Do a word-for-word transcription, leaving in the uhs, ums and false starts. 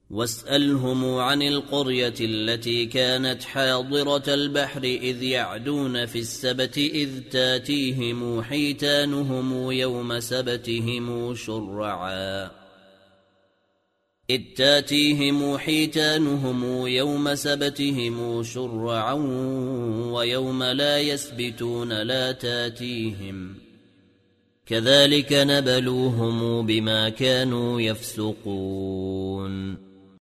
واسألهم عن القرية التي كانت حاضرة البحر إذ يعدون في السبت إذ تاتيهم حيتانهم يوم سبتهم شرعا إذ تاتيهم حيتانهم يوم سبتهم شرعا ويوم لا يسبتون لا تاتيهم كذلك نبلوهم بما كانوا يفسقون